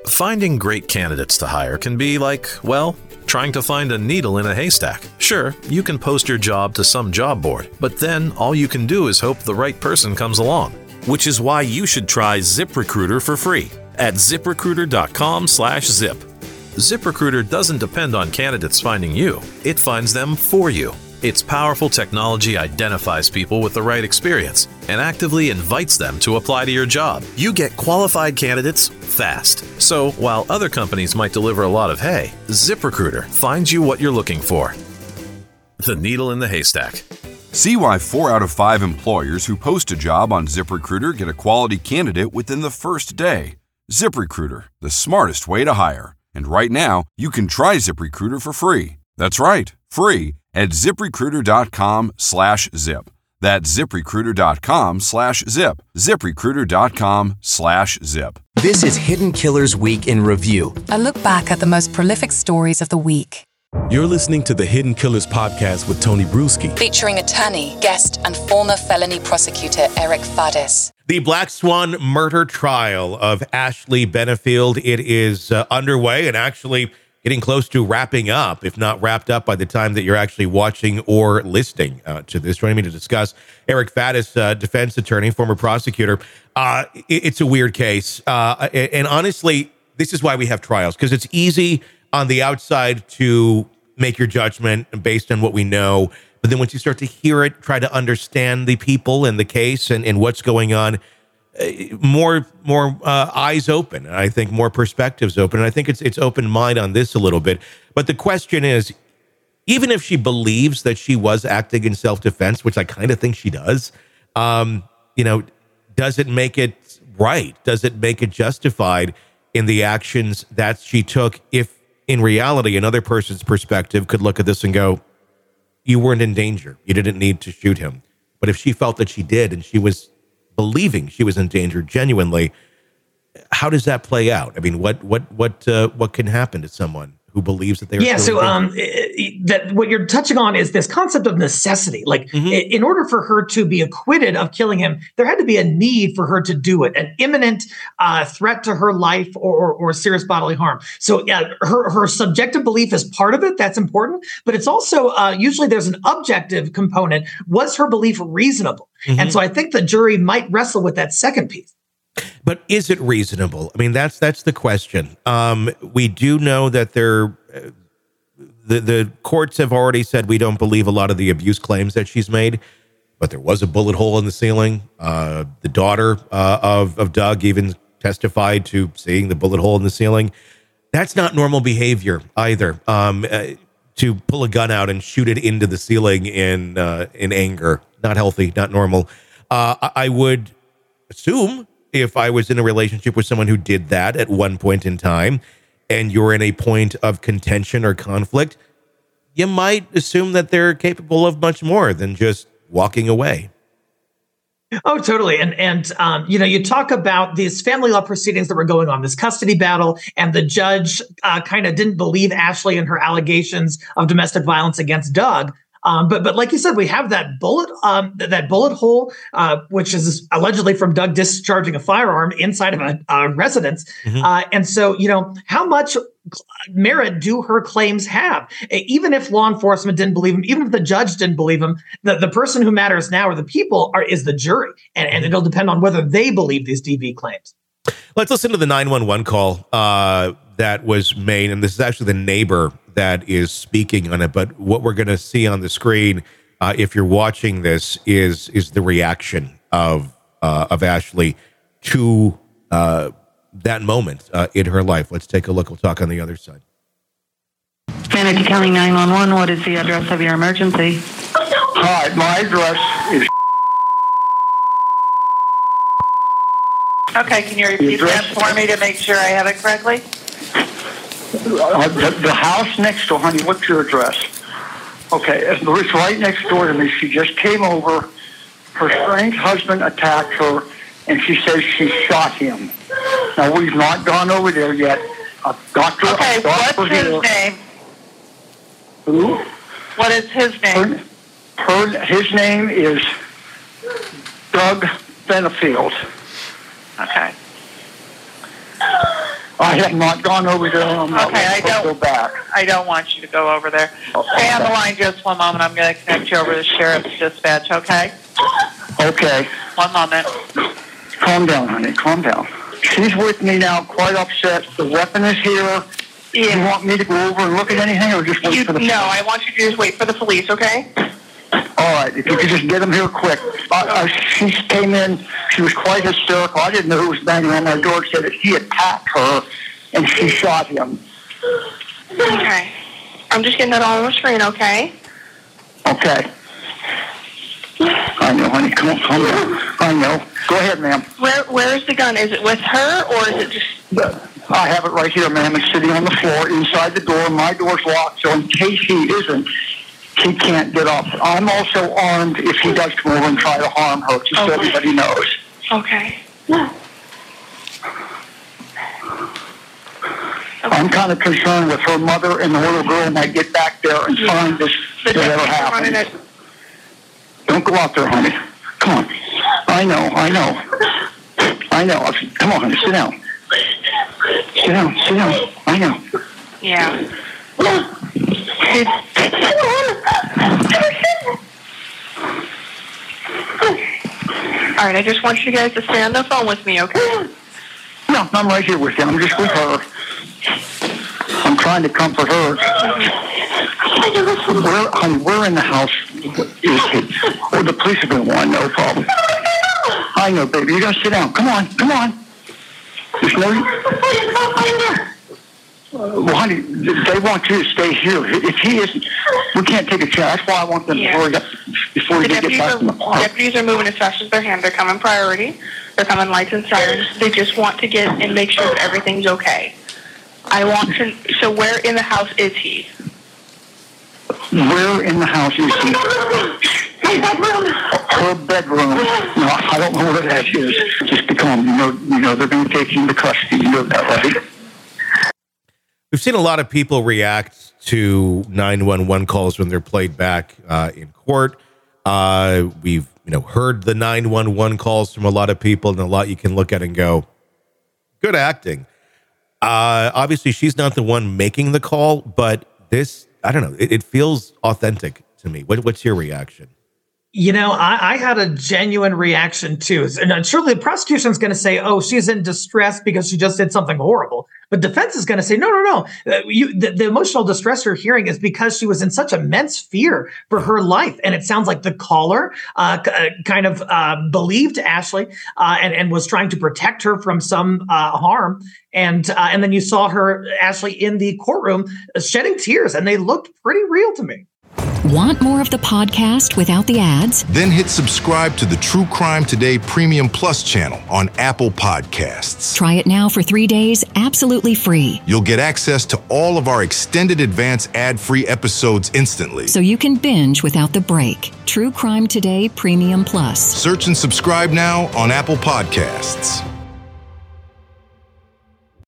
Finding great candidates to hire can be like, well, trying to find a needle in a haystack. Sure, you can post your job to some job board, but then all you can do is hope the right person comes along. Which is why you should try ZipRecruiter for free at ZipRecruiter.com/zip. ZipRecruiter doesn't depend on candidates finding you. It finds them for you. Its powerful technology identifies people with the right experience and actively invites them to apply to your job. You get qualified candidates fast. So while other companies might deliver a lot of hay, ZipRecruiter finds you what you're looking for. The needle in the haystack. See why 4 out of 5 employers who post a job on ZipRecruiter get a quality candidate within the first day. ZipRecruiter, the smartest way to hire. And right now, you can try ZipRecruiter for free. That's right, free at ZipRecruiter.com/zip. That's ZipRecruiter.com/zip. ZipRecruiter.com/zip. This is Hidden Killers Week in Review. A look back at the most prolific stories of the week. You're listening to the Hidden Killers podcast with Tony Bruschi. Featuring attorney, guest, and former felony prosecutor Eric Faddis. The Black Swan murder trial of Ashley Benefield. It is underway and actually getting close to wrapping up, if not wrapped up by the time that you're actually watching or listening to this. Joining me to discuss, Eric Faddis, defense attorney, former prosecutor. It's a weird case. And honestly, this is why we have trials, because it's easy on the outside to make your judgment based on what we know. But then once you start to hear it, try to understand the people and the case and what's going on, more eyes open. And I think more perspectives open. And I think it's open mind on this a little bit. But the question is, even if she believes that she was acting in self-defense, which I kind of think she does, does it make it right? Does it make it justified in the actions that she took if in reality another person's perspective could look at this and go, you weren't in danger. You didn't need to shoot him. But if she felt that she did and she was believing she was in danger genuinely, how does that play out? I mean, what can happen to someone who believes that they're that what you're touching on is this concept of necessity. Like, in order for her to be acquitted of killing him, there had to be a need for her to do it, an imminent threat to her life or serious bodily harm. So her subjective belief is part of it. That's important. But it's also usually there's an objective component. Was her belief reasonable? And so I think the jury might wrestle with that second piece. But is it reasonable? I mean, that's the question. We do know that the courts have already said we don't believe a lot of the abuse claims that she's made, but there was a bullet hole in the ceiling. The daughter of Doug even testified to seeing the bullet hole in the ceiling. That's not normal behavior either. To pull a gun out and shoot it into the ceiling in anger, not healthy, not normal. I would assume, if I was in a relationship with someone who did that at one point in time, and you're in a point of contention or conflict, you might assume that they're capable of much more than just walking away. Oh, totally. And you talk about these family law proceedings that were going on, this custody battle, and the judge kind of didn't believe Ashley and her allegations of domestic violence against Doug. But like you said, we have that bullet hole, which is allegedly from Doug discharging a firearm inside of a residence. And so, how much merit do her claims have? Even if law enforcement didn't believe him, even if the judge didn't believe him, the person who matters now, or the people, is the jury. And it'll depend on whether they believe these DV claims. Let's listen to the 911 call that was made. And this is actually the neighbor that is speaking on it. But what we're going to see on the screen, if you're watching this, is the reaction of Ashley to that moment in her life. Let's take a look. We'll talk on the other side. Manatee County 911, what is the address of your emergency? Hi, my address is... Okay, can you repeat that for me to make sure I have it correctly? The house next door, honey, what's your address? Okay, it's right next door to me. She just came over. Her strange husband attacked her, and she says she shot him. Now, we've not gone over there yet. I've got to... Okay, what's his name? Who? What is his name? His name is Doug Benefield. Okay. I have not gone over there. I'm not Okay, going to go back. I don't want you to go over there. Stay on the line just one moment. I'm going to connect you over to the sheriff's dispatch, okay? Okay. One moment. Calm down, honey. Calm down. She's with me now, quite upset. The weapon is here. Yeah. You want me to go over and look at anything, or just wait for the... No, I want you to just wait for the police, okay? All right, if you could just get them here quick. She came in, she was quite hysterical. I didn't know who was banging on my door. It said that he attacked her, and she shot him. Okay. I'm just getting that all on the screen, okay? Okay. I know, honey. Come on, calm down. I know. Go ahead, ma'am. Where is the gun? Is it with her, or is it just... I have it right here, ma'am. It's sitting on the floor inside the door. My door's locked, so in case he isn't, he can't get up. I'm also armed if he does come over and try to harm her, just so everybody knows. Okay. I'm kind of concerned with her mother and the little girl might get back there and find this whatever happened. Don't go out there, honey. Come on. I know. Come on, honey. Sit down. Sit down. I know. Yeah. All right, I just want you guys to stay on the phone with me, okay? No, I'm right here with you. I'm just with her. I'm trying to comfort her. We're in the house. Or the police are going to want, no problem. I know, baby. You got to sit down. Come on. There's no... well, honey, they want you to stay here. If he isn't, we can't take a chance. That's why I want them before we get back in the park. Deputies are moving as fast as their hand. They're coming priority. They're coming lights and sirens. They just want to get and make sure that everything's okay. I want to... So where in the house is he? Where in the house is he? Her bedroom. No, I don't know where that is. Just be calm. You know they're going to take you into custody. You know that, right? We've seen a lot of people react to 911 calls when they're played back in court. We've heard the 911 calls from a lot of people, and a lot you can look at and go, good acting. Obviously, she's not the one making the call, but this, I don't know, it feels authentic to me. What's your reaction? I had a genuine reaction too. And surely the prosecution's going to say, oh, she's in distress because she just did something horrible. But defense is going to say, no. The emotional distress you're hearing is because she was in such immense fear for her life. And it sounds like the caller kind of believed Ashley and was trying to protect her from some harm. And then you saw Ashley, in the courtroom shedding tears, and they looked pretty real to me. Want more of the podcast without the ads? Then hit subscribe to the True Crime Today Premium Plus channel on Apple Podcasts. Try it now for 3 days, absolutely free. You'll get access to all of our extended advance ad-free episodes instantly. So you can binge without the break. True Crime Today Premium Plus. Search and subscribe now on Apple Podcasts.